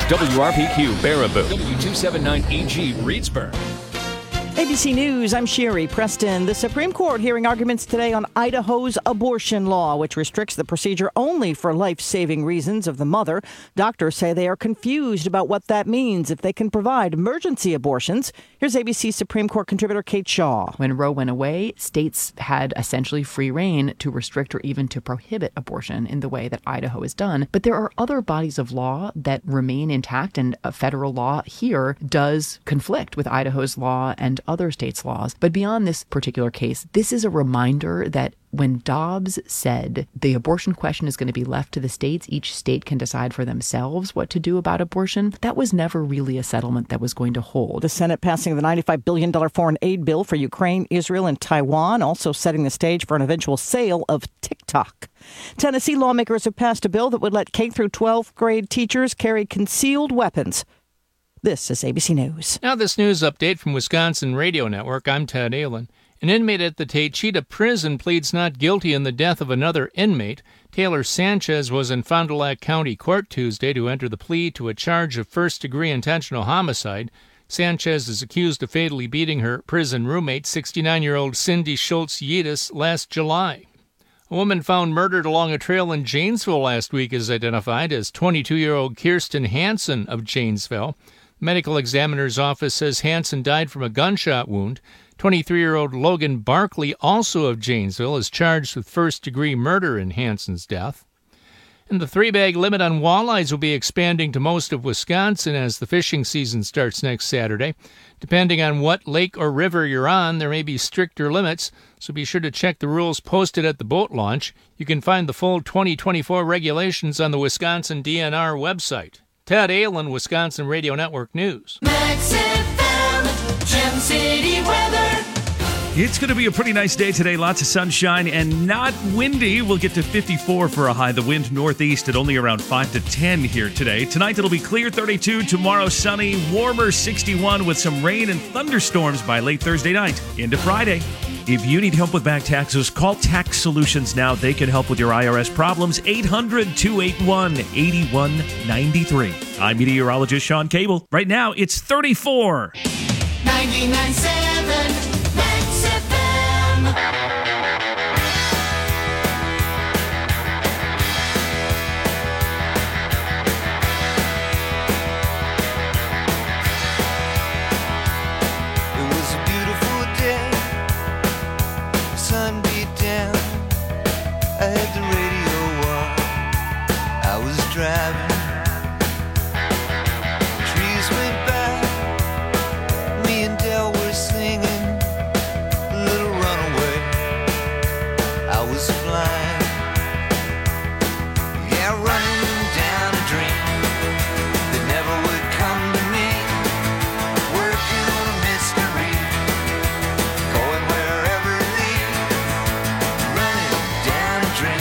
WRPQ Baraboo, W279EG Reedsburg. ABC News, I'm Sherry Preston. The Supreme Court hearing arguments today on Idaho's abortion law, which restricts the procedure only for life-saving reasons of the mother. Doctors say they are confused about what that means if they can provide emergency abortions. Here's ABC Supreme Court contributor Kate Shaw. When Roe went away, states had essentially free rein to restrict or even to prohibit abortion in the way that Idaho has done. But there are other bodies of law that remain intact, and a federal law here does conflict with Idaho's law and other states' laws. But beyond this particular case, this is a reminder that when Dobbs said the abortion question is going to be left to the states, each state can decide for themselves what to do about abortion, that was never really a settlement that was going to hold. The Senate passing the $95 billion foreign aid bill for Ukraine, Israel, and Taiwan, also setting the stage for an eventual sale of TikTok. Tennessee lawmakers have passed a bill that would let K through 12th grade teachers carry concealed weapons. This is ABC News. Now this news update from Wisconsin Radio Network. I'm Ted Allen. An inmate at the Taycheedah prison pleads not guilty in the death of another inmate. Taylor Sanchez was in Fond du Lac County Court Tuesday to enter the plea to a charge of first-degree intentional homicide. Sanchez is accused of fatally beating her prison roommate, 69-year-old Cindy Schultz-Yedis, last July. A woman found murdered along a trail in Janesville last week is identified as 22-year-old Kirsten Hansen of Janesville. Medical examiner's office says Hansen died from a gunshot wound. 23-year-old Logan Barkley, also of Janesville, is charged with first-degree murder in Hansen's death. And the 3-bag limit on walleyes will be expanding to most of Wisconsin as the fishing season starts next Saturday. Depending on what lake or river you're on, there may be stricter limits, so be sure to check the rules posted at the boat launch. You can find the full 2024 regulations on the Wisconsin DNR website. Ted Allen, Wisconsin Radio Network News. Max FM, Gem City weather. It's going to be a pretty nice day today. Lots of sunshine and not windy. We'll get to 54 for a high. The wind northeast at only around 5 to 10 here today. Tonight it'll be clear, 32. Tomorrow sunny, warmer, 61 with some rain and thunderstorms by late Thursday night into Friday. If you need help with back taxes, call Tax Solutions now. They can help with your IRS problems. 800-281-8193. I'm meteorologist Sean Cable. Right now, it's 34. 99.7 Max FM. Driving, trees went by, me and Del were singing a little runaway. I was flying, yeah, running down a dream that never would come to me, working on a mystery, going wherever it leads, running down a dream.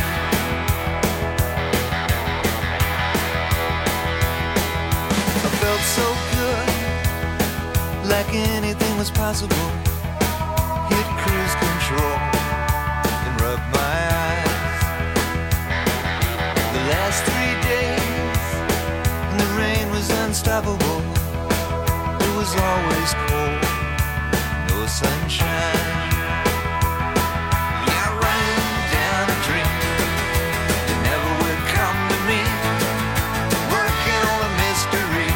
Felt so good, like anything was possible. Hit cruise control and rub my eyes. The last 3 days, and the rain was unstoppable. It was always cold, no sunshine. Yeah, running down a dream that never would come to me, working on a mystery.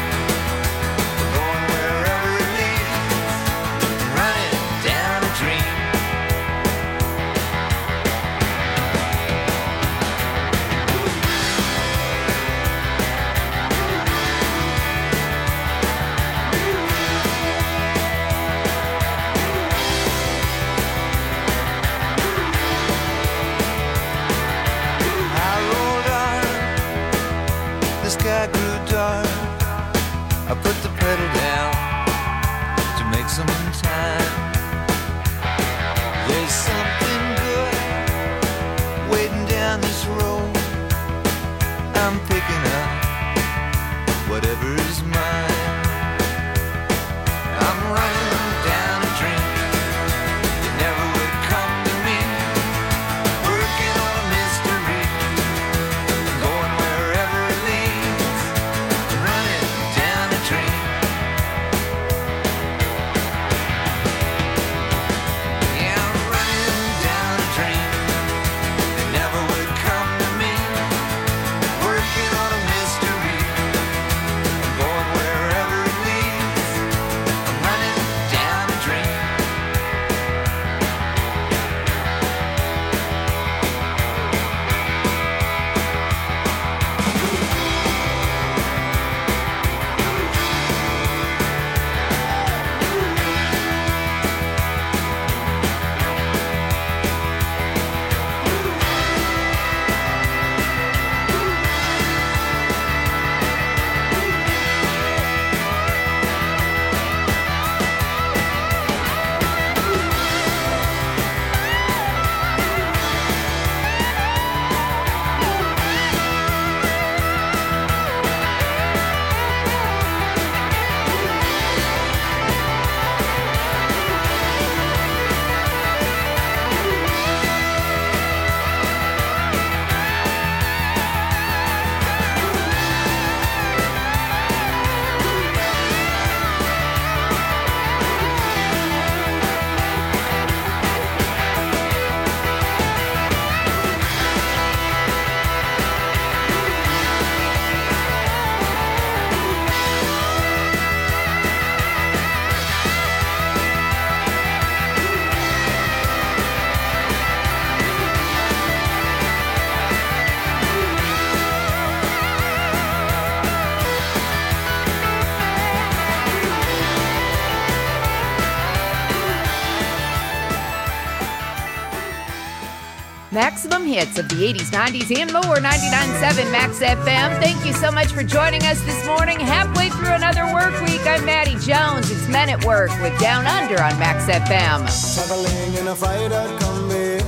Sky grew dark. I put the pedal down to make some time. There's something good waiting down this road. I'm picking up whatever's mine. I'm running down a dream that never would come to me, working on a mystery, going wherever it leads, running Maximum hits of the 80s, 90s, and more. 99.7 Max FM. Thank you so much for joining us this morning. Halfway through another work week, I'm Maddie Jones. It's Men at Work with Down Under on Max FM. Traveling in a fried-out Kombi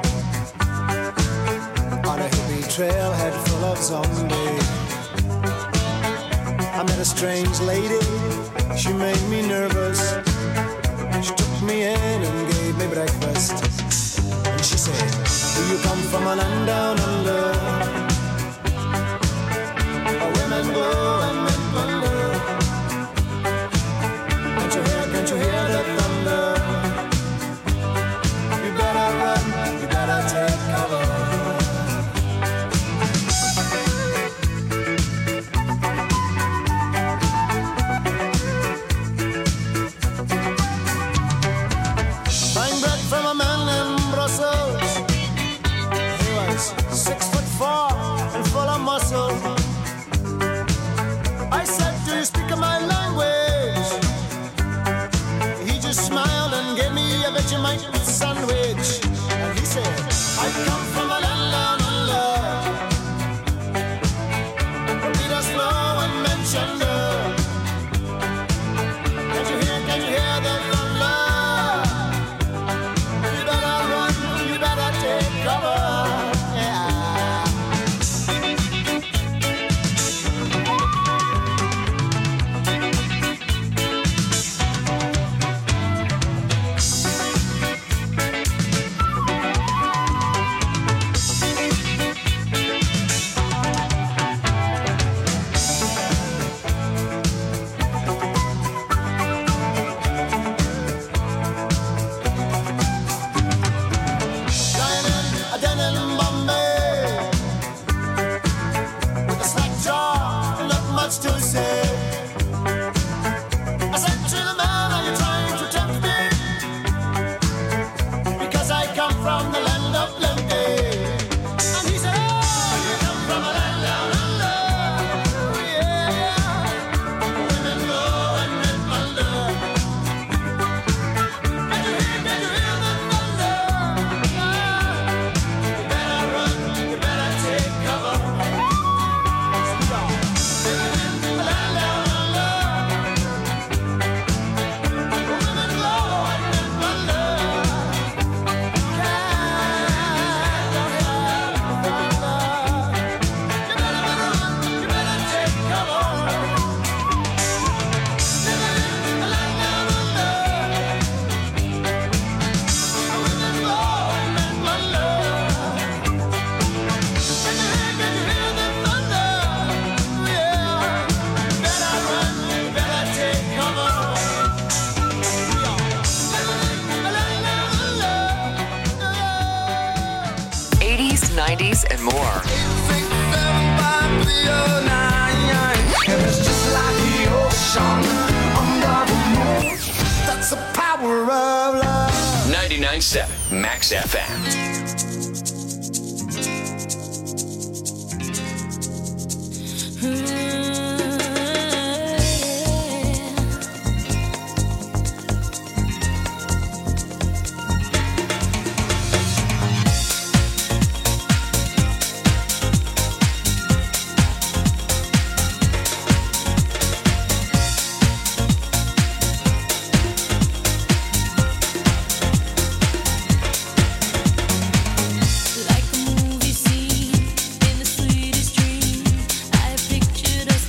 on a hippie trailhead full of zombies. I met a strange lady, she made me nervous. She took me in and gave me breakfast. And she said, do you come from a land down under? Where women go and men wonder. Can't you hear the thunder? You better run, you better take cover. Buying bread from a man in Brussels. He was 6'4" and full of muscle. I said, do you speak my language? He just smiled and gave me a Vegemite sandwich. And he said, I come from a land down under. Where Peter's flow and mentioned her. Can't you hear the thunder? You better run, you better take cover. Yeah. A den in Bombay with a slack jaw, not much to say. I said to the man, are you trying to tempt me? Because I come from the land of plenty. And he said, oh, you come from a land down under. Yeah, women go and men wonder. Can you hear the thunder? You better run, you better take cover. Living in the land down under. Women go and men wonder. Can't you hear the thunder? You better run, you better take cover. Living in the land down under. Women go and men wonder. Can you hear the thunder? Yeah. Better run, better take cover. Living in the land down under. 80s, 90s, and more. And it's just like the ocean under the moon. That's the power of love. 99.7 Max FM. Like a movie scene in the sweetest dream, I pictured us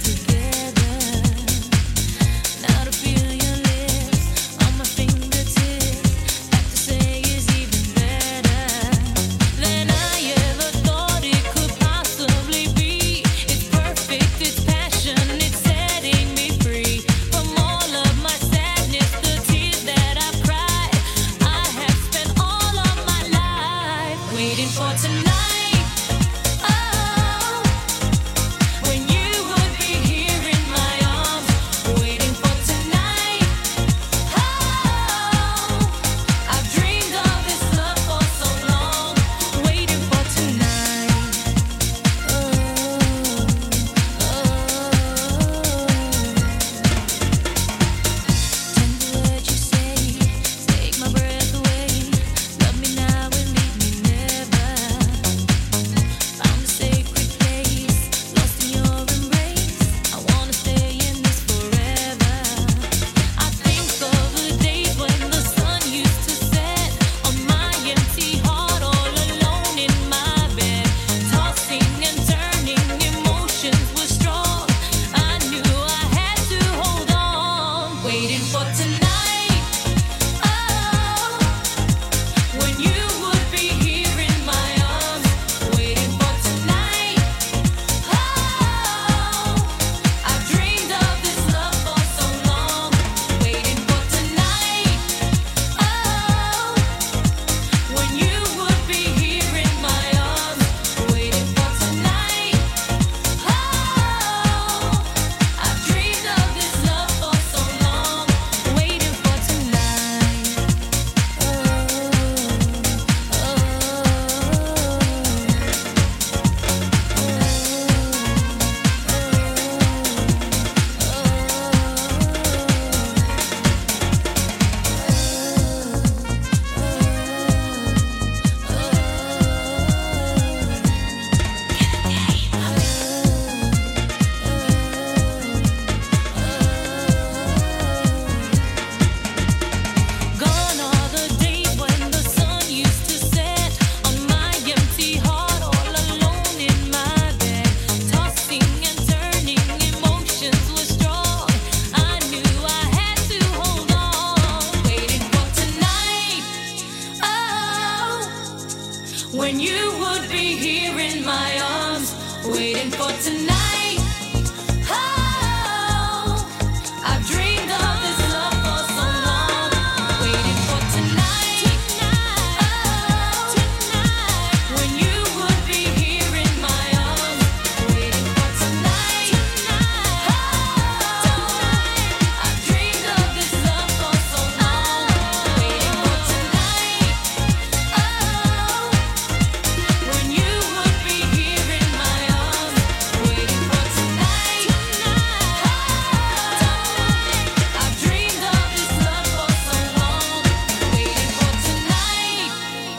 when you would be here in my arms, waiting for tonight. Oh, I've dreamed of this love for so long, waiting for tonight. Oh, when you would be here in my arms, waiting for tonight. Oh, I've dreamed of this love for so long, waiting for tonight. Oh, when you would be here in my arms, waiting for tonight. I've dreamed of this love for so long, waiting for tonight.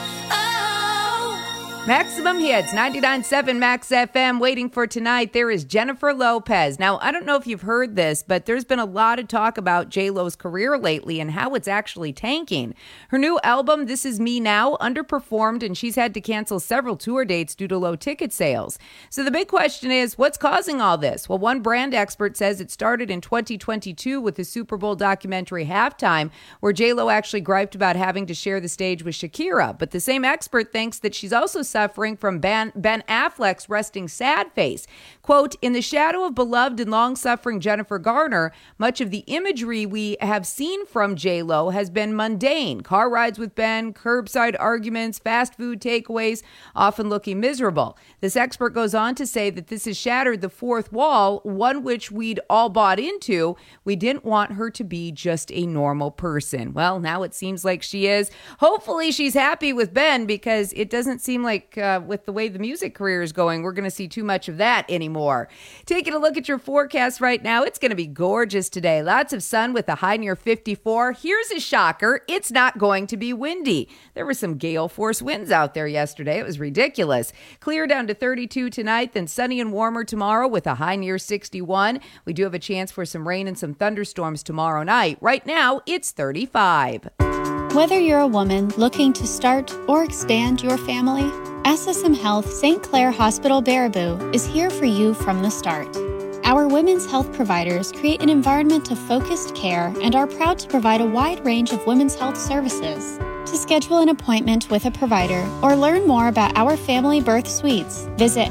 Oh. Maximum Hits, 99.7 Max FM, waiting for tonight. There is Jennifer Lopez. Now, I don't know if you've heard this, but there's been a lot of talk about J-Lo's career lately and how it's actually tanking. Her new album, This Is Me Now, underperformed, and she's had to cancel several tour dates due to low ticket sales. So the big question is, what's causing all this? Well, one brand expert says it started in 2022 with the Super Bowl documentary Halftime, where J-Lo actually griped about having to share the stage with Shakira. But the same expert thinks that she's also suffering from Ben Affleck's resting sad face. Quote, in the shadow of beloved and long-suffering Jennifer Garner, much of the imagery we have seen from J-Lo has been mundane. Car rides with Ben, curbside arguments, fast food takeaways, often looking miserable. This expert goes on to say that this has shattered the fourth wall, one which we'd all bought into. We didn't want her to be just a normal person. Well, now it seems like she is. Hopefully she's happy with Ben, because it doesn't seem like with the way the music career is going, we're going to see too much of that anymore. Taking a look at your forecast right now, it's going to be gorgeous today. Lots of sun with a high near 54. Here's a shocker. It's not going to be windy. There were some gale force winds out there yesterday. It was ridiculous. Clear down to 32 tonight, then sunny and warmer tomorrow with a high near 61. We do have a chance for some rain and some thunderstorms tomorrow night. Right now, it's 35. Whether you're a woman looking to start or expand your family, SSM Health St. Clair Hospital Baraboo is here for you from the start. Our women's health providers create an environment of focused care and are proud to provide a wide range of women's health services. To schedule an appointment with a provider or learn more about our family birth suites, visit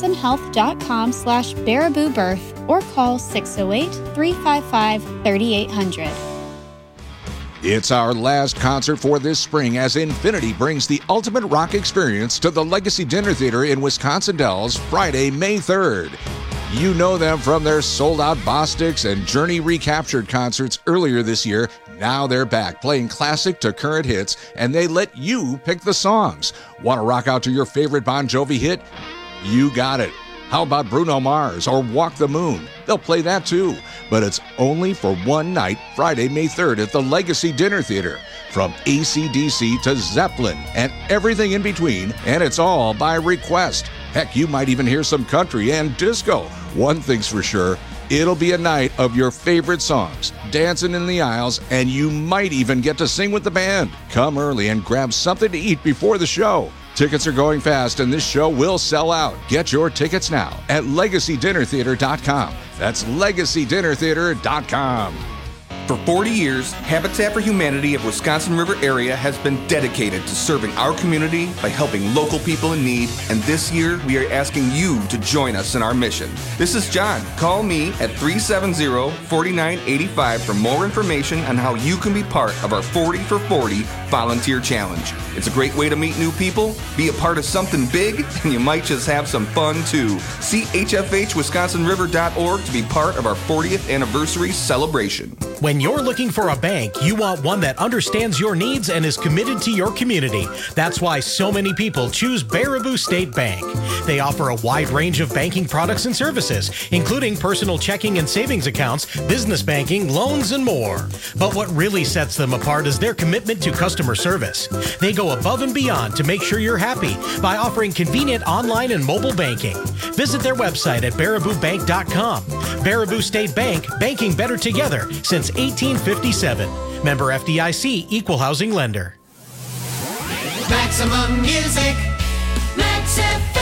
ssmhealth.com/baraboobirth or call 608-355-3800. It's our last concert for this spring as Infinity brings the ultimate rock experience to the Legacy Dinner Theater in Wisconsin Dells Friday, May 3rd. You know them from their sold-out Bostics and Journey Recaptured concerts earlier this year. Now they're back playing classic to current hits, and they let you pick the songs. Want to rock out to your favorite Bon Jovi hit? You got it. How about Bruno Mars or Walk the Moon? They'll play that too. But it's only for one night, Friday, May 3rd at the Legacy Dinner Theater. From AC/DC to Zeppelin and everything in between, and it's all by request. Heck, you might even hear some country and disco. One thing's for sure, it'll be a night of your favorite songs, dancing in the aisles, and you might even get to sing with the band. Come early and grab something to eat before the show. Tickets are going fast, and this show will sell out. Get your tickets now at LegacyDinnerTheater.com. That's LegacyDinnerTheater.com. For 40 years, Habitat for Humanity of Wisconsin River area has been dedicated to serving our community by helping local people in need, and this year we are asking you to join us in our mission. This is John. Call me at 370-4985 for more information on how you can be part of our 40 for 40 volunteer challenge. It's a great way to meet new people, be a part of something big, and you might just have some fun too. See hfhwisconsinriver.org to be part of our 40th anniversary celebration. When you're looking for a bank, you want one that understands your needs and is committed to your community. That's why so many people choose Baraboo State Bank. They offer a wide range of banking products and services, including personal checking and savings accounts, business banking, loans, and more. But what really sets them apart is their commitment to customer service. They go above and beyond to make sure you're happy by offering convenient online and mobile banking. Visit their website at baraboobank.com. Baraboo State Bank, banking better together since 1857. Member FDIC, Equal Housing Lender. Maximum music, Max FM.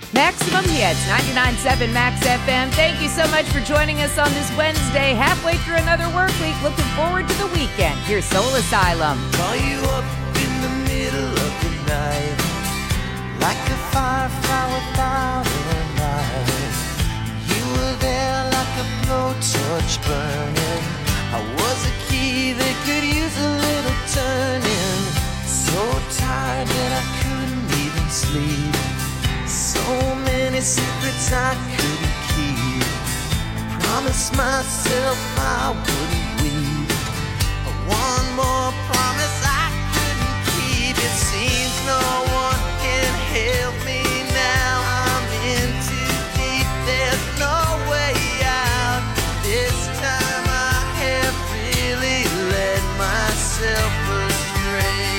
Maximum Hits, 99.7 Max FM. Thank you so much for joining us on this Wednesday, halfway through another work week. Looking forward to the weekend. Here's Soul Asylum. Call you up in the middle of the night, like a firefly without a light. You were there like a blowtorch burning. I was a key that could use a little turning. So tired that I couldn't even sleep. So many secrets I couldn't keep. I promised myself I wouldn't weep. One more promise I couldn't keep. It seems no one can help me now. I'm in too deep, there's no way out. This time I have really led myself astray.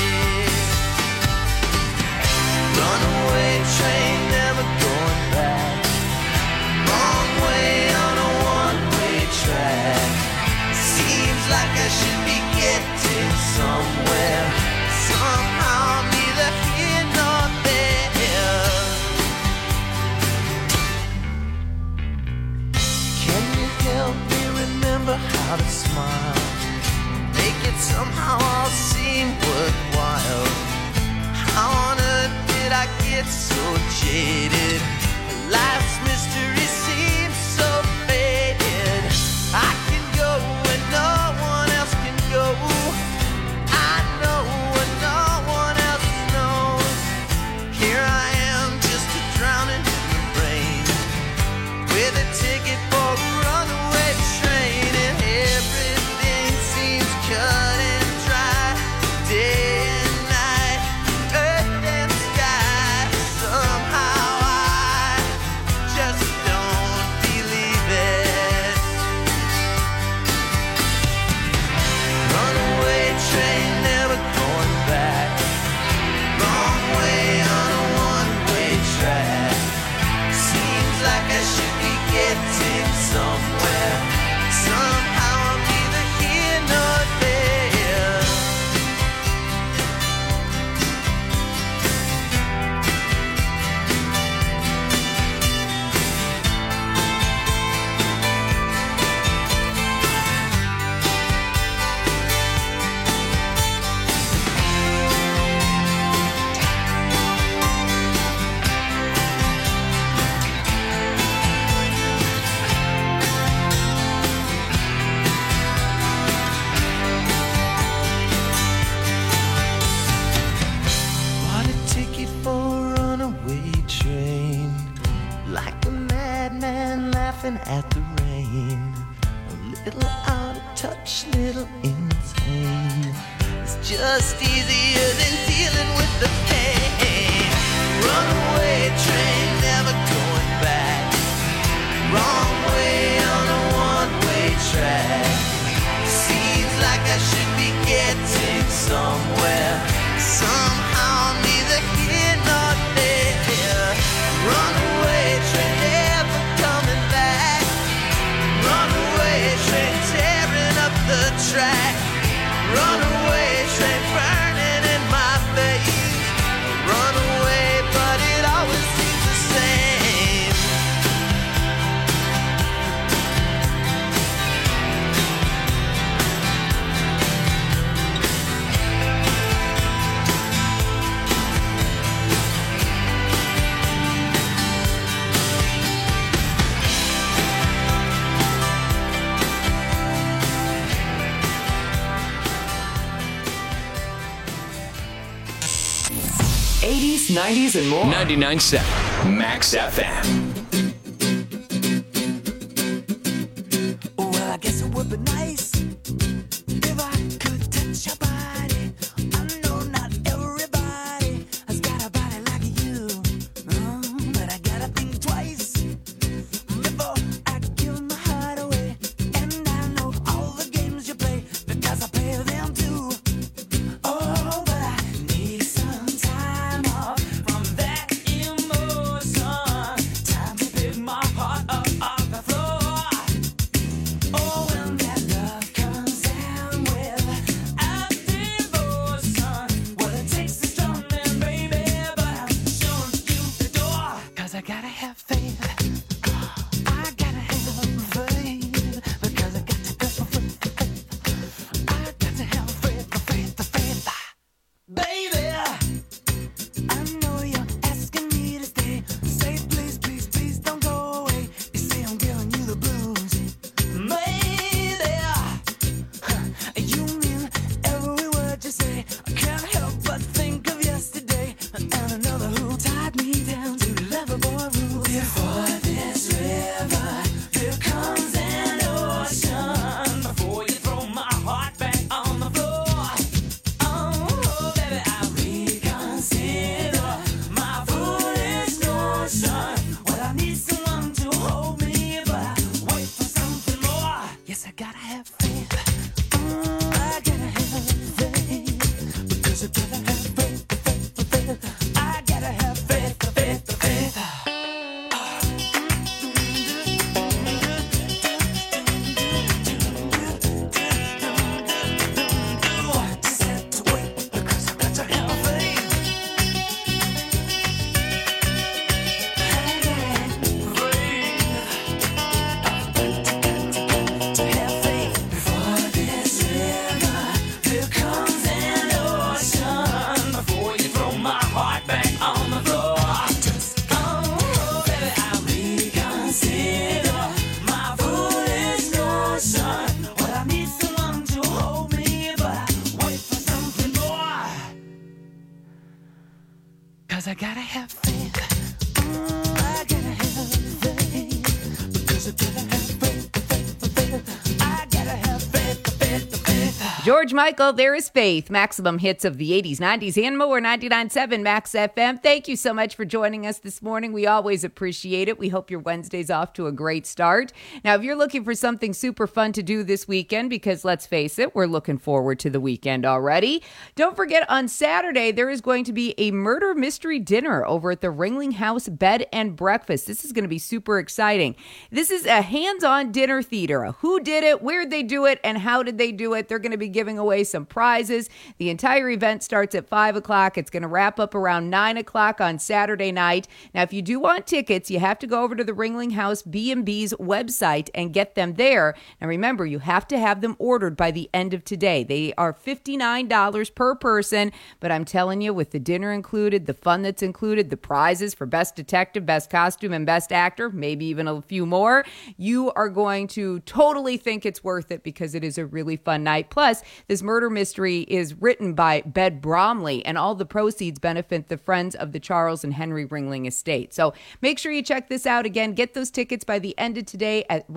Runaway train, never going back. Wrong way on a one-way track. Seems like I should be getting somewhere. Somehow I'm neither here nor there. Can you help me remember how to smile? Make it somehow all seem worthwhile. How on earth did I get so jaded? Life's mystery seems so faded. I can go when no one else can go. I know when no one else knows. Here I am, just a drowning in the rain, with a ticket for a runaway train, and everything seems cut and dry. Day and night, earth and sky. Somehow I just don't believe it. Runaway train, never going back. Wrong way on a one-way track. Seems like I should be getting somewhere. Somehow I'm neither here nor there. Bought a ticket for a runaway train, like a madman laughing at the rain. A little out of touch, little insane. It's just easier than dealing with the pain. Runaway train, never going back. Wrong way on a one-way track. Seems like I should be getting somewhere. Somehow I'm neither here nor there. Runaway train, never coming back. Runaway train, tearing up the track. Runaway train, burning in my face. Runaway, but it always seems the same. '80s, '90s, and more. 99.7 Max FM. Well, I guess it would be nice if I could touch your body. I know not everybody has got a body like you, but I gotta think twice before I give my heart away. And I know all the games you play because I play them too. Oh, but I need some time off from that emotion. Time to pick my heart up off the floor. Oh, when that love gotta have faith. I gotta have faith. Because I got to go for faith. I got to have faith. Baby, I know you're asking me to stay. Say please, please, please don't go away. You say I'm giving you the blues. Maybe you mean every word you say. I can't help but think of yesterday and another who tied me down to lovable rules. Before this river, here comes an ocean. Before you throw my heart back on the floor. Oh, baby, I reconsider my foolish notion. Well, I need someone to hold me, but I wait for something more. Yes, I gotta have faith. I gotta have faith. Because I gotta have faith. I gotta have faith. Just have to wait because I got to have faith. To have faith. Before this river, here comes an ocean. Before you throw my heart back on the floor. Oh, baby, I reconsider my foolish notion. Well, I need someone to hold me, but I wait for something more. 'Cause I gotta have faith. I gotta have faith. Because I gotta have faith. I gotta have faith. George Michael, There Is Faith. Maximum hits of the 80s, 90s, and more. 99.7 Max FM. Thank you so much for joining us this morning. We always appreciate it. We hope your Wednesday's off to a great start. Now, if you're looking for something super fun to do this weekend, because let's face it, we're looking forward to the weekend already. Don't forget, on Saturday, there is going to be a murder mystery dinner over at the Ringling House Bed and Breakfast. This is going to be super exciting. This is a hands-on dinner theater. Who did it? Where'd they do it? And how did they do it? They're going to be giving away some prizes. The entire event starts at 5 o'clock. It's going to wrap up around 9 o'clock on Saturday night. Now, if you do want tickets, you have to go over to the Ringling House B&B's website and get them there. Now, remember, you have to have them ordered by the end of today. They are $59 per person, but I'm telling you, with the dinner included, the fun that's included, the prizes for Best Detective, Best Costume, and Best Actor, maybe even a few more, you are going to totally think it's worth it because it is a really fun night. Plus, this murder mystery is written by Bed Bromley, and all the proceeds benefit the Friends of the Charles and Henry Ringling Estate. So make sure you check this out. Again, get those tickets by the end of today at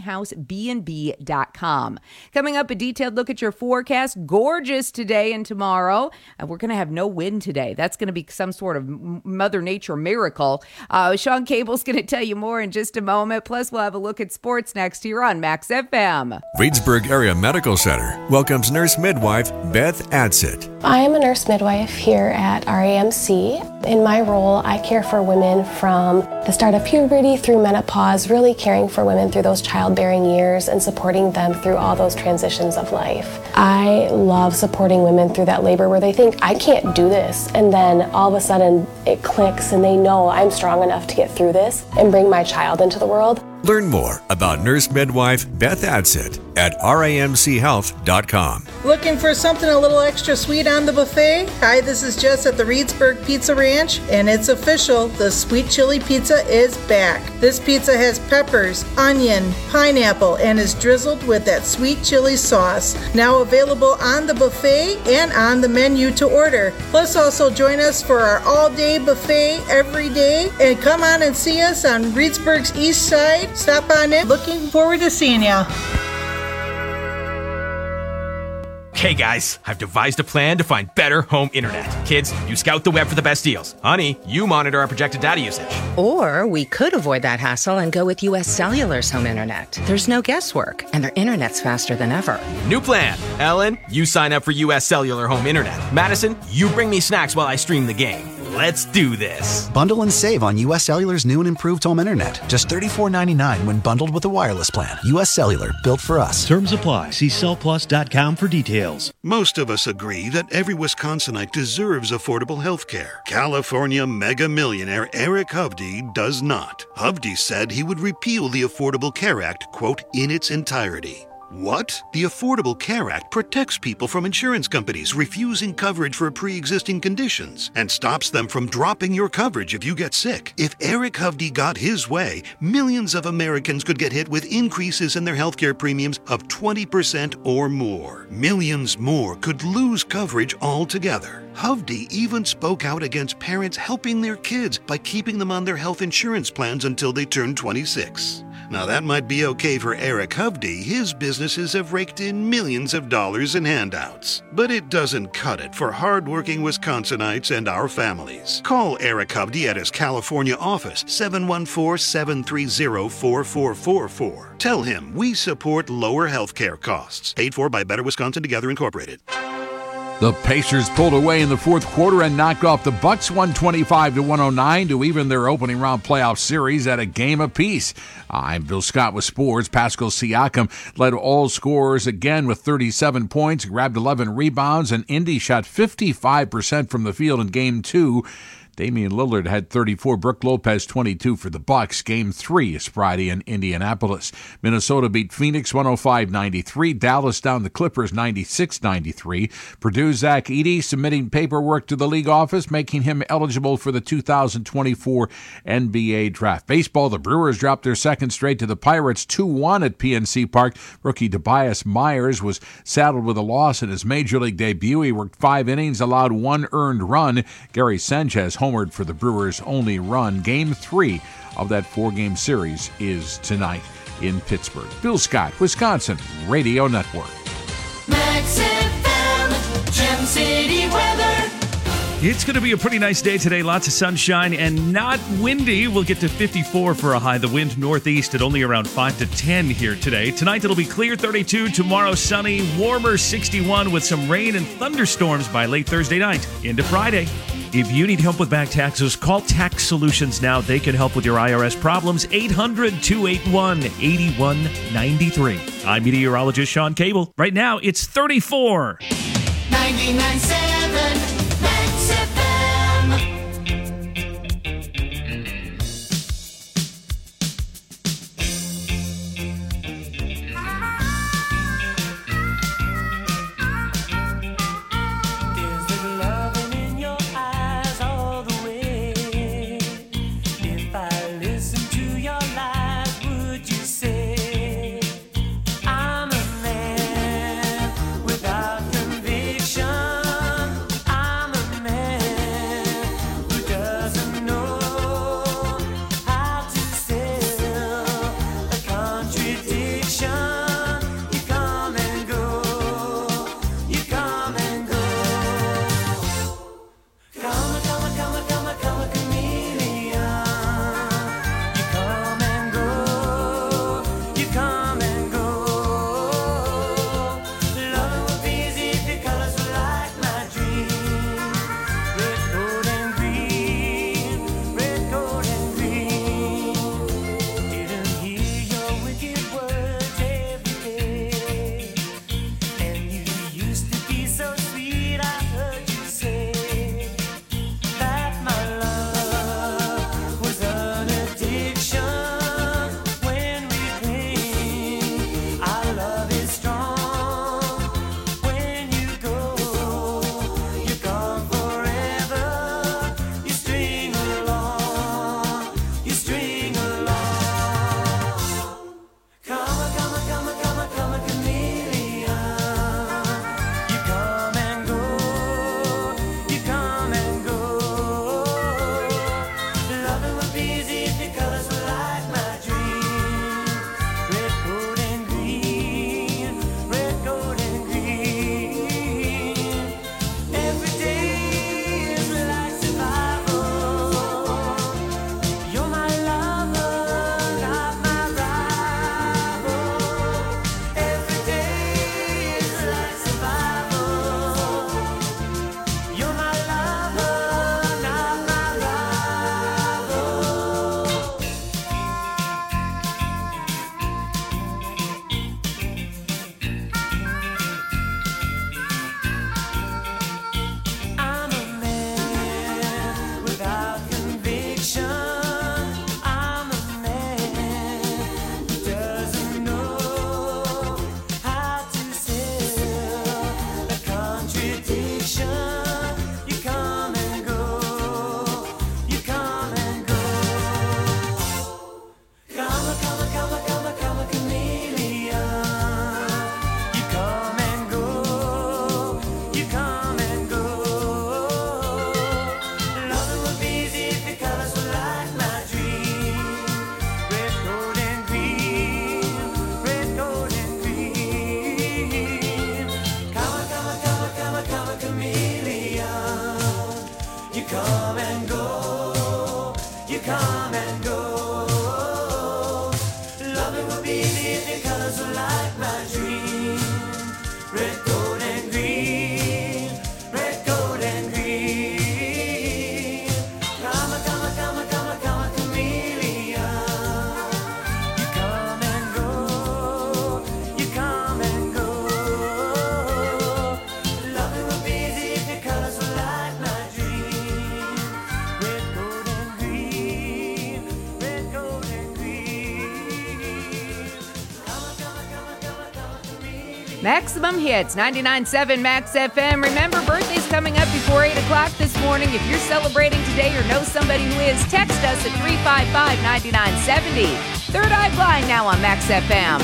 ringlinghousebnb.com. Coming up, a detailed look at your forecast. Gorgeous today and tomorrow. We're going to have no wind today. That's going to be some sort of Mother Nature miracle. Sean Cable's going to tell you more in just a moment. Plus, we'll have a look at sports next here on Max FM. Reedsburg Area Medical Center welcomes nurse midwife Beth Adsit. I am a nurse midwife here at RAMC. In my role, I care for women from the start of puberty through menopause, really caring for women through those childbearing years and supporting them through all those transitions of life. I love supporting women through that labor where they think, I can't do this, and then all of a sudden it clicks and they know I'm strong enough to get through this and bring my child into the world. Learn more about nurse midwife Beth Adsit at ramchealth.com. Looking for something a little extra sweet on the buffet? Hi, this is Jess at the Reedsburg Pizza Ranch, and it's official. The Sweet Chili Pizza is back. This pizza has peppers, onion, pineapple, and is drizzled with that sweet chili sauce. Now available on the buffet and on the menu to order. Plus, also join us for our all-day buffet every day, and come on and see us on Reedsburg's east side. Stop on in. Looking forward to seeing ya. Hey guys, I've devised a plan to find better home internet. Kids, you scout the web for the best deals. Honey, you monitor our projected data usage. Or we could avoid that hassle and go with US Cellular's home internet. There's no guesswork, and their internet's faster than ever. New plan. Ellen, you sign up for US Cellular home internet. Madison, you bring me snacks while I stream the game. Let's do this. Bundle and save on US Cellular's new and improved home internet. Just $34.99 when bundled with a wireless plan. US Cellular, built for us. Terms apply. See cellplus.com for details. details. Most of us agree that every Wisconsinite deserves affordable health care. California mega millionaire Eric Hovde does not. Hovde said he would repeal the Affordable Care Act, quote, in its entirety. What? The Affordable Care Act protects people from insurance companies refusing coverage for pre-existing conditions and stops them from dropping your coverage if you get sick. If Eric Hovde got his way, millions of Americans could get hit with increases in their healthcare premiums of 20% or more. Millions more could lose coverage altogether. Hovde even spoke out against parents helping their kids by keeping them on their health insurance plans until they turn 26. Now that might be okay for Eric Hovde. His businesses have raked in millions of dollars in handouts. But it doesn't cut it for hardworking Wisconsinites and our families. Call Eric Hovde at his California office, 714-730-4444. Tell him we support lower health care costs. Paid for by Better Wisconsin Together Incorporated. The Pacers pulled away in the fourth quarter and knocked off the Bucks 125-109 to even their opening round playoff series at a game apiece. I'm Bill Scott with sports. Pascal Siakam led all scorers again with 37 points, grabbed 11 rebounds, and Indy shot 55% from the field in Game 2. Damian Lillard had 34, Brook Lopez 22 for the Bucks. Game 3 is Friday in Indianapolis. Minnesota beat Phoenix 105-93. Dallas down the Clippers 96-93. Purdue's Zach Edey submitting paperwork to the league office, making him eligible for the 2024 NBA draft. Baseball, the Brewers dropped their second straight to the Pirates 2-1 at PNC Park. Rookie Tobias Myers was saddled with a loss in his major league debut. He worked 5 innings, allowed 1 earned run. Gary Sanchez homered for the Brewers' only run. Game 3 of that 4-game series is tonight in Pittsburgh. Bill Scott, Wisconsin Radio Network. Max FM, Gem City weather. It's going to be a pretty nice day today. Lots of sunshine and not windy. We'll get to 54 for a high. The wind northeast at only around 5 to 10 here today. Tonight it'll be clear, 32. Tomorrow sunny, warmer, 61 with some rain and thunderstorms by late Thursday night into Friday. If you need help with back taxes, call Tax Solutions now. They can help with your IRS problems. 800-281-8193. I'm meteorologist Sean Cable. Right now, it's 34. 99.7 Max FM. Is there loving in your eyes all the way? If I listen to your lies, would you say I'm a man without conviction? I'm come and go. You come and go. Loving would be easy if your colors were like my dream. Red, gold, and green. Red, gold, and green. Come a, come a, come a, come a, come a chameleon. You come and go. You come and go. Loving would be easy if your colors were like my dream. Red, gold, and green. Red, gold, and green. Come a, come a, come a, come a, come a chameleon. Maximum Hits, 99.7 Max FM. Remember, birthday's coming up before 8 o'clock this morning. If you're celebrating today or know somebody who is, text us at 355-9970. Third Eye Blind now on Max FM.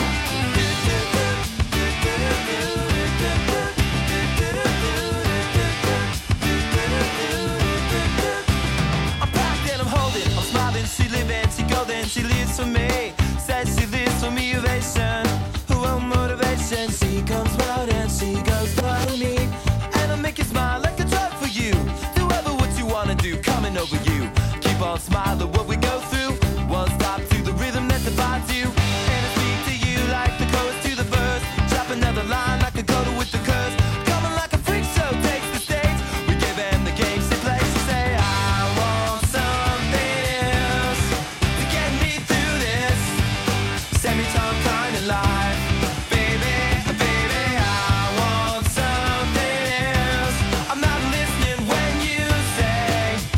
I'm packed and I'm holding, I'm smiling, she living, she golden, she lives for me. Says she lives for me, ovation, who won't motivation. She comes round and she goes by me, and I'll make you smile like a drug for you. Do ever what you wanna do, coming over you. Keep on smiling what we go through. One stop to the rhythm that divides you, and I speak to you like the chorus to the verse. Drop another line like a go with the curse. Coming like a freak show takes the stage. We give them the game she plays. She say I want something else to get me through this semi-time kind of life. Baby, baby, I want something else. I'm not listening when you say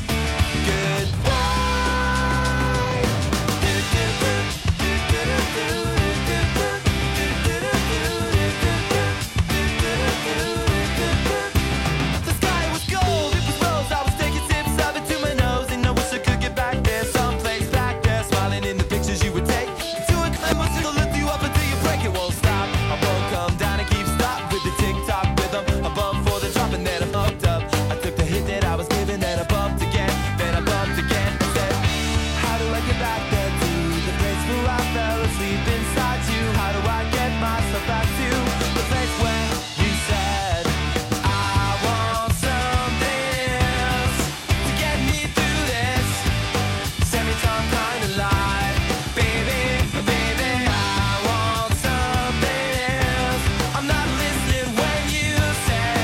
goodbye. The sky was gold, it was rose. I was taking sips of it to my nose, and I wish I could get back there, someplace back there, smiling in the pictures you would take. To a climb, it'll lift you up until you break. It won't stop. I won't come down and keep stop with the tick-tock rhythm. I bumped for the drop and then I bumped up. I took the hit that I was given, then I bumped again, then I bumped again. I said, how do I get back there to the place where I fell asleep inside you? How do I get myself back to the place where you said I want something else to get me through this semi-time kind of life? Baby, baby, I want something else. I'm not listening when you say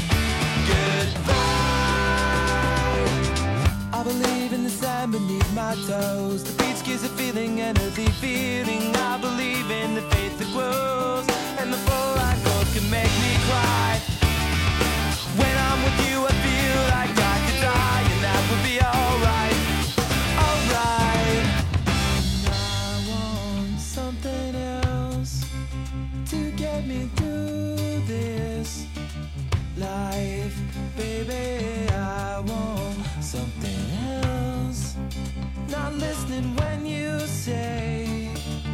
goodbye. I believe in the sand beneath my toes. The beach gives a feeling, an earthy feeling. I believe in the faith that grows, and the full light gold can make me cry. When I'm with you, I feel like I could die, and that would be alright, alright. I want something else to get me through this life, baby. I want something else. Not listening when you say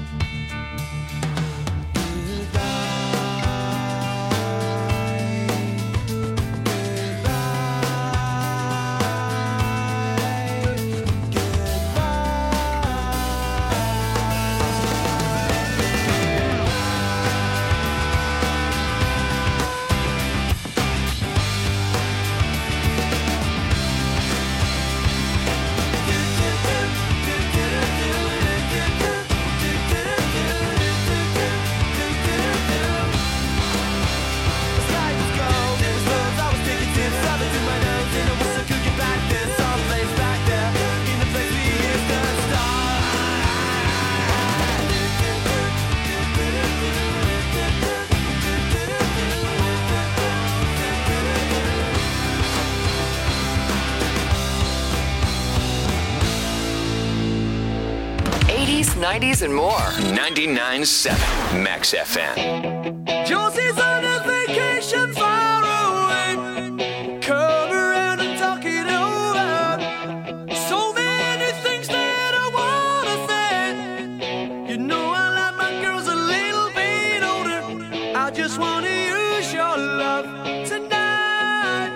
'80s, '90s, and more. 99.7 Max FM. Josie's on a vacation far away. Come around and talk it over. So many things that I wanna say. You know I like my girls a little bit older. I just wanna use your love tonight.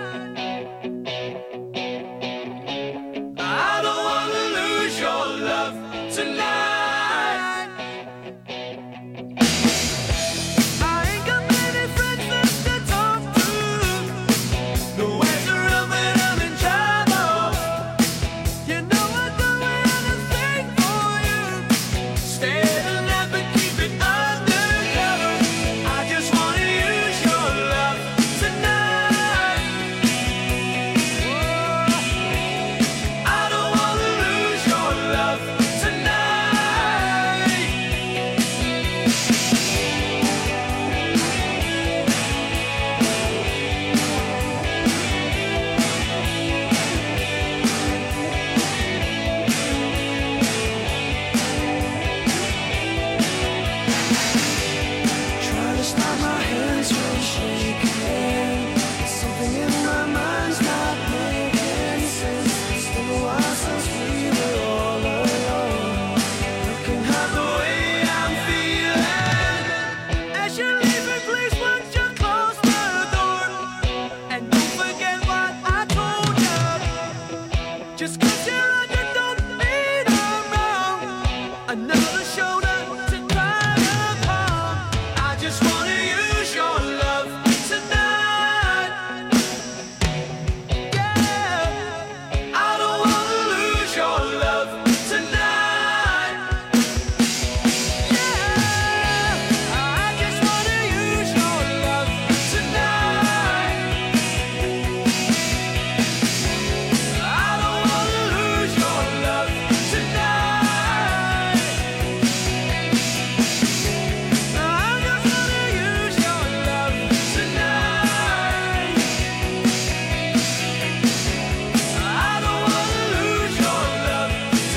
I don't wanna lose your love tonight. I ain't got many Just 'cause you're on you don't mean I'm wrong. Another shoulder to cry upon. I just wanna use your love tonight. Yeah, I don't wanna lose your love tonight. Yeah, I just wanna use your love tonight. I don't wanna lose your love tonight. I just wanna use your love tonight. I don't wanna lose your love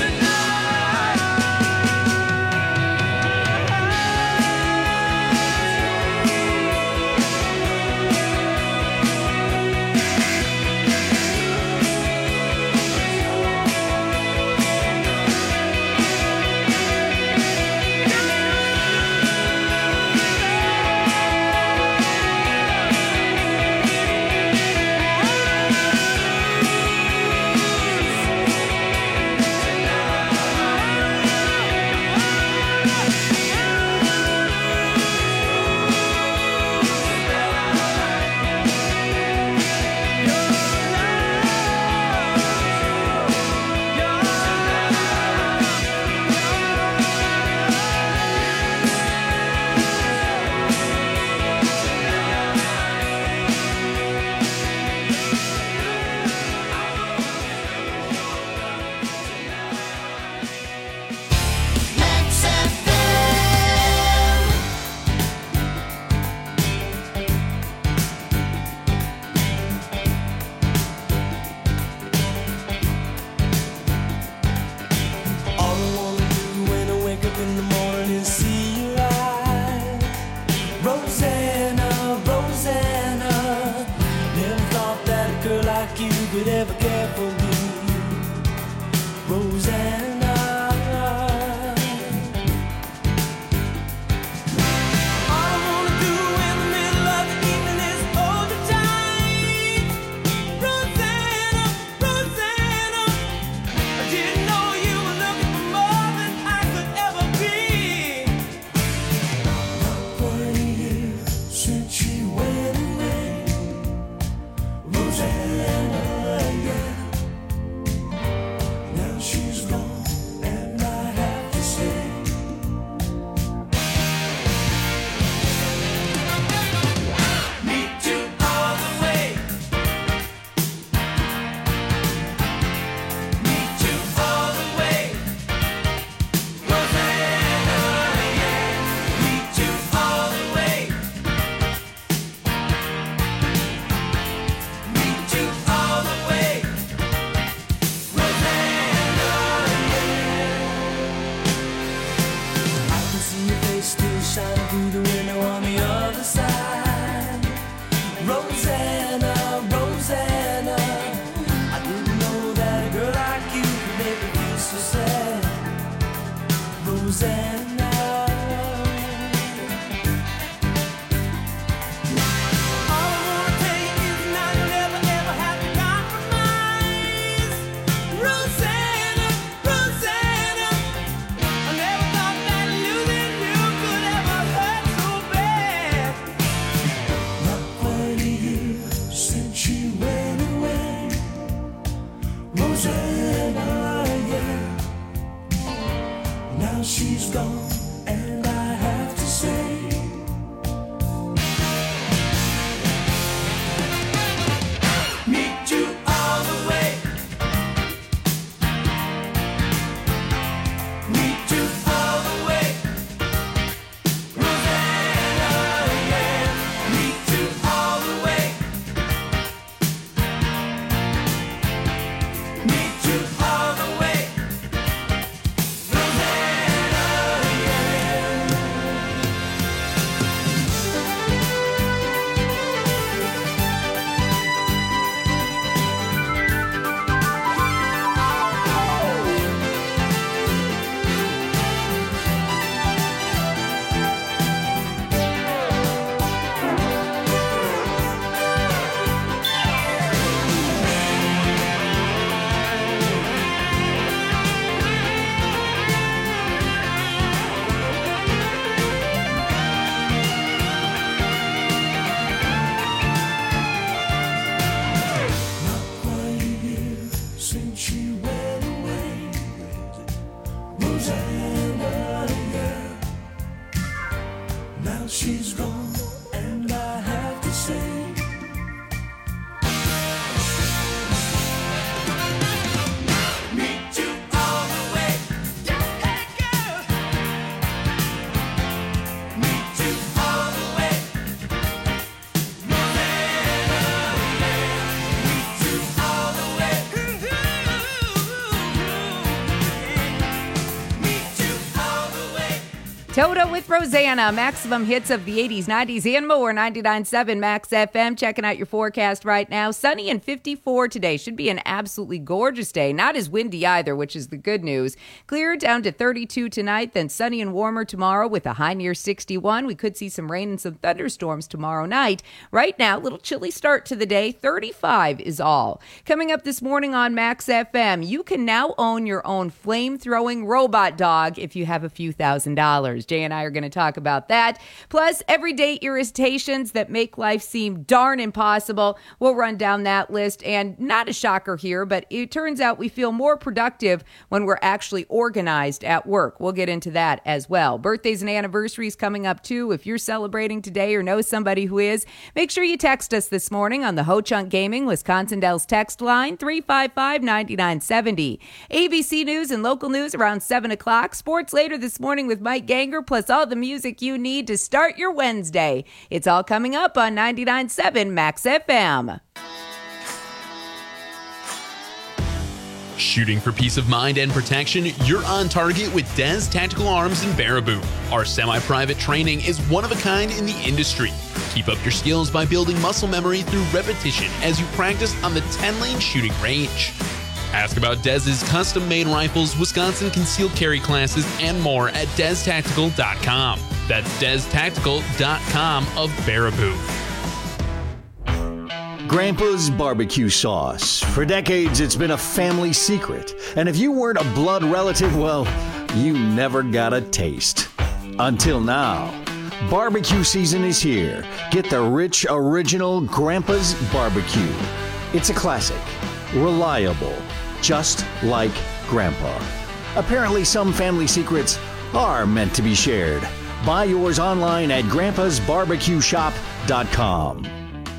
All I wanna do when I wake up in the morning is see you live. Rosanna, Rosanna, never thought that a girl like you could ever care for me. Rosanna, all I wanna do in the middle of the evening is hold you tight. Rosanna, Rosanna, I didn't know you were looking for more than I could ever be. Not 20 years since she went away. Rosanna, yeah. Now she's gone and I have to say. Meet you all the way. Meet you all the way. Rosanna, yeah. Meet you all the way. Meet you all the way. Rosanna, yeah. I can see your face still shining through the window on the other side. Rosanna, Rosanna, I didn't know that a girl like you could make me feel so sad. Rosanna, all I wanna tell you is now you'll never ever have to compromise. Rosanna, Rosanna, I never thought that losing you could ever hurt so bad. Not 20 years since you went away. Rosanna, yeah. Now she's gone and I have to say. Meet you all the way. Meet you all the way. Rosanna, yeah. Meet you all the way. Meet you all the way. Rosanna, yeah. Toto with Rosanna, maximum hits of the 80s, 90s, and more. 99.7 Max FM. Checking out your forecast right now. Sunny and 54 today. Should be an absolutely gorgeous day. Not as windy either, which is the good news. Clear down to 32 tonight, then sunny and warmer tomorrow with a high near 61. We could see some rain and some thunderstorms tomorrow night. Right now, little chilly start to the day. 35 is all. Coming up this morning on Max FM, you can now own your own flame-throwing robot dog if you have a few $1,000s. Jay and I are going to talk about that. Plus, everyday irritations that make life seem darn impossible. We'll run down that list. And not a shocker here, but it turns out we feel more productive when we're actually organized at work. We'll get into that as well. Birthdays and anniversaries coming up too. If you're celebrating today or know somebody who is, make sure you text us this morning on the Ho Chunk Gaming Wisconsin Dells text line 355-9970. ABC News and local news around 7 o'clock. Sports later this morning with Mike Ganger, plus all the music you need to start your Wednesday. It's all coming up on 99.7 Max FM. Shooting for peace of mind and protection, you're on target with Des Tactical Arms in Baraboo. Our semi-private training is one of a kind in the industry. Keep up your skills by building muscle memory through repetition as you practice on the 10-lane shooting range. Ask about Dez's custom-made rifles, Wisconsin concealed carry classes, and more at DezTactical.com. That's DezTactical.com of Baraboo. Grandpa's barbecue sauce. For decades, it's been a family secret. And if you weren't a blood relative, well, you never got a taste. Until now. Barbecue season is here. Get the rich, original Grandpa's barbecue. It's a classic. Reliable. Just like Grandpa. Apparently, some family secrets are meant to be shared. Buy yours online at grandpasbarbecueshop.com.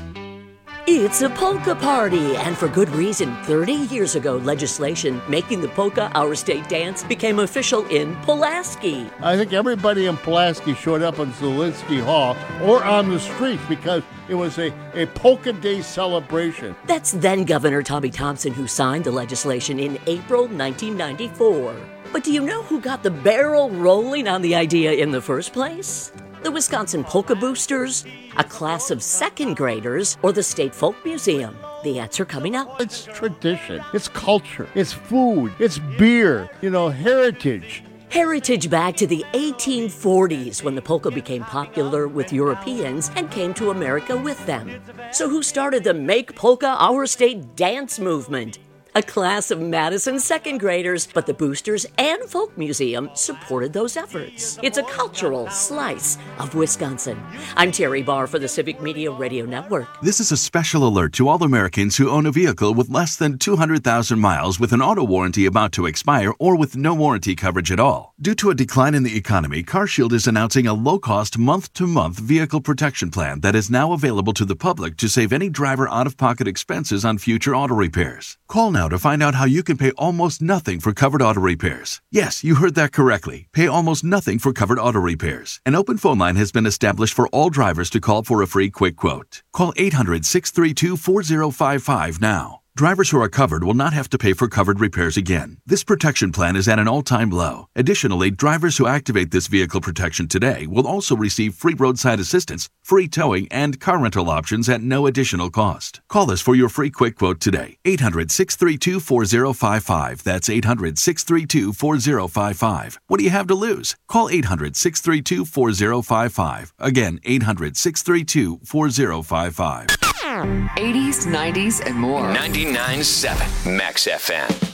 It's a polka party, and for good reason. 30 years ago, legislation making the polka our state dance became official in Pulaski. I think everybody in Pulaski showed up in Zielinski Hall or on the streets because it was a polka day celebration. That's then Governor Tommy Thompson who signed the legislation in April 1994. But do you know who got the barrel rolling on the idea in the first place? The Wisconsin Polka Boosters, a class of second graders, or the State Folk Museum? The answer coming up. It's tradition, it's culture, it's food, it's beer, heritage. Heritage back to the 1840s when the polka became popular with Europeans and came to America with them. So who started the Make Polka Our State dance movement? A class of Madison second graders, but the Boosters and Folk Museum supported those efforts. It's a cultural slice of Wisconsin. I'm Terry Barr for the Civic Media Radio Network. This is a special alert to all Americans who own a vehicle with less than 200,000 miles with an auto warranty about to expire or with no warranty coverage at all. Due to a decline in the economy, CarShield is announcing a low-cost month-to-month vehicle protection plan that is now available to the public to save any driver out-of-pocket expenses on future auto repairs. Call now to find out how you can pay almost nothing for covered auto repairs. Yes, you heard that correctly. Pay almost nothing for covered auto repairs. An open phone line has been established for all drivers to call for a free quick quote. Call 800-632-4055 now. Drivers who are covered will not have to pay for covered repairs again. This protection plan is at an all-time low. Additionally, drivers who activate this vehicle protection today will also receive free roadside assistance, free towing, and car rental options at no additional cost. Call us for your free quick quote today. 800-632-4055. That's 800-632-4055. What do you have to lose? Call 800-632-4055. Again, 800-632-4055. 80s, 90s, and more. 99.7 Max FM.